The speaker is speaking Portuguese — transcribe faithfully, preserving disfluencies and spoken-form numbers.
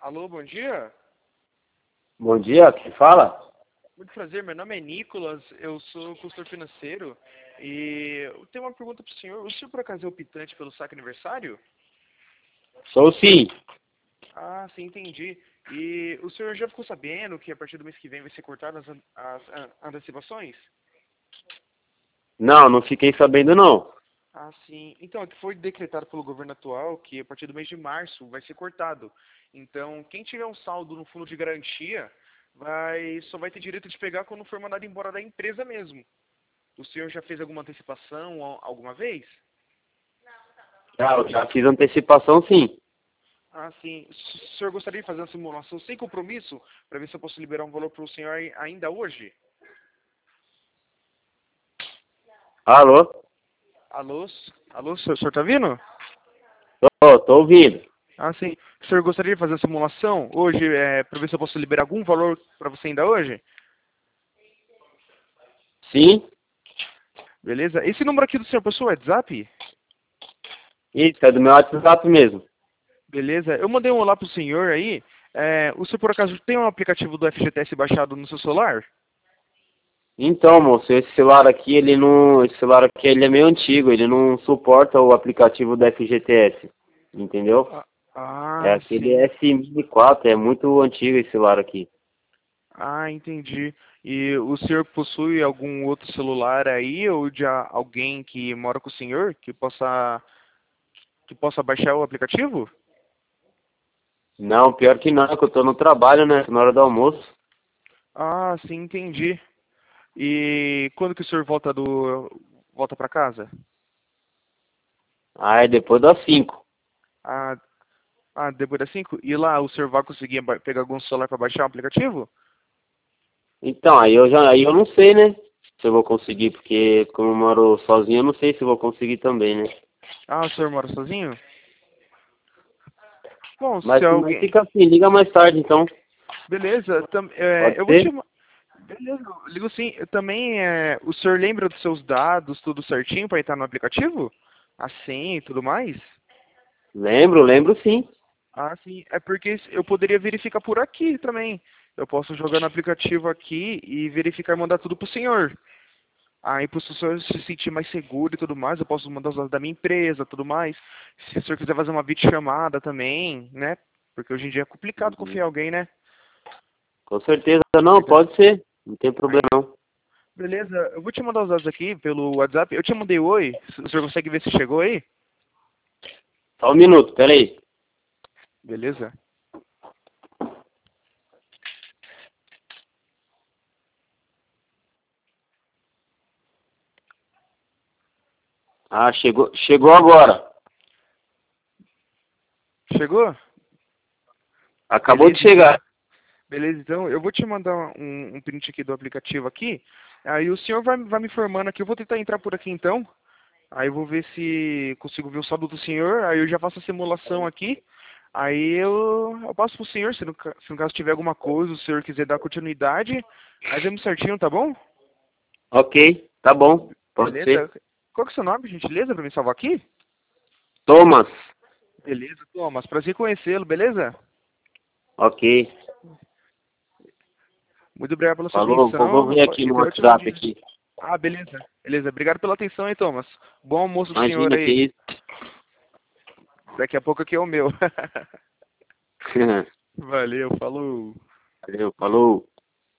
Alô, bom dia. Bom dia, quem fala? Muito prazer, meu nome é Nicolas, eu sou consultor financeiro e eu tenho uma pergunta para o senhor. O senhor por acaso é optante pelo saque aniversário? Sou sim. Ah, sim, entendi. E o senhor já ficou sabendo que a partir do mês que vem vai ser cortadas as, as, as antecipações? Não, não fiquei sabendo não. Ah, sim. Então, é que foi decretado pelo governo atual que a partir do mês de março vai ser cortado. Então, quem tiver um saldo no fundo de garantia vai só vai ter direito de pegar quando for mandado embora da empresa mesmo. O senhor já fez alguma antecipação al- alguma vez? Já, eu já fiz antecipação sim. Ah, sim. O senhor gostaria de fazer uma simulação sem compromisso para ver se eu posso liberar um valor para o senhor ai- ainda hoje? Alô? Alô? S- Alô, o senhor está vindo? Tô, tô ouvindo. Ah, sim. O senhor gostaria de fazer a simulação hoje é, para ver se eu posso liberar algum valor para você ainda hoje? Sim? Beleza? Esse número aqui do senhor passou o WhatsApp? Isso, é do meu WhatsApp mesmo. Beleza? Eu mandei um olá pro senhor aí. É, o senhor por acaso tem um aplicativo do F G T S baixado no seu celular? Então, moço, esse celular aqui, ele não. Esse celular aqui ele é meio antigo, ele não suporta o aplicativo do F G T S. Entendeu? Ah, É ah, aquele sim. S M quatro, é muito antigo esse celular aqui. Ah, entendi. E o senhor possui algum outro celular aí ou de a- alguém que mora com o senhor que possa que possa baixar o aplicativo? Não, pior que não, é que eu tô no trabalho, né? Na hora do almoço. Ah, sim, entendi. E quando que o senhor volta do volta para casa? Ah, é depois das cinco. Ah, ah, depois das cinco. E lá o senhor vai conseguir ba- pegar algum celular para baixar o aplicativo? Então, aí eu já, aí eu não sei, né? Se eu vou conseguir, porque como eu moro sozinho, eu não sei se eu vou conseguir também, né? Ah, o senhor mora sozinho? Bom, se Mas, mas alguém. fica assim, liga mais tarde, então. Beleza, tam... é, Pode eu vou te. ser? ma- Beleza, eu ligo sim. Eu também, é... o senhor lembra dos seus dados, tudo certinho para entrar no aplicativo? A senha e tudo mais? Lembro, lembro sim. Ah, sim. É porque eu poderia verificar por aqui também. Eu posso jogar no aplicativo aqui e verificar e mandar tudo pro senhor. Aí, para o senhor se sentir mais seguro e tudo mais, eu posso mandar os dados da minha empresa tudo mais. Se o senhor quiser fazer uma videochamada também, né? Porque hoje em dia é complicado Uhum. confiar em alguém, né? Com certeza. Não, pode ser. Não tem problema Aí, não. beleza, eu vou te mandar os dados aqui pelo WhatsApp. Eu te mandei oi. O senhor consegue ver se chegou aí? Só um minuto, peraí. Beleza? Ah, chegou, chegou agora. Chegou? Acabou de Beleza, então. chegar. Beleza, então. Eu vou te mandar um, um print aqui do aplicativo aqui. Aí o senhor vai, vai me informando aqui. Eu vou tentar entrar por aqui então. Aí eu vou ver se consigo ver o saldo do senhor. Aí eu já faço a simulação aqui. Aí eu, eu passo pro senhor. Se no, ca- se no caso tiver alguma coisa, o senhor quiser dar continuidade. Aí vemos certinho, tá bom? Ok, tá bom. Pode ser. Beleza. Qual que é o seu nome, gentileza, pra me salvar aqui? Thomas. Beleza, Thomas. Prazer em conhecê-lo, beleza? Ok. Muito obrigado pela sua Falou, vou, vou atenção ver aqui e no tenha um ótimo WhatsApp dia. aqui. Ah, beleza. Beleza. Obrigado pela atenção, hein, Thomas. Bom almoço do senhor Imagina que aí. isso. Daqui a pouco aqui é o meu. Valeu, falou. Valeu, falou.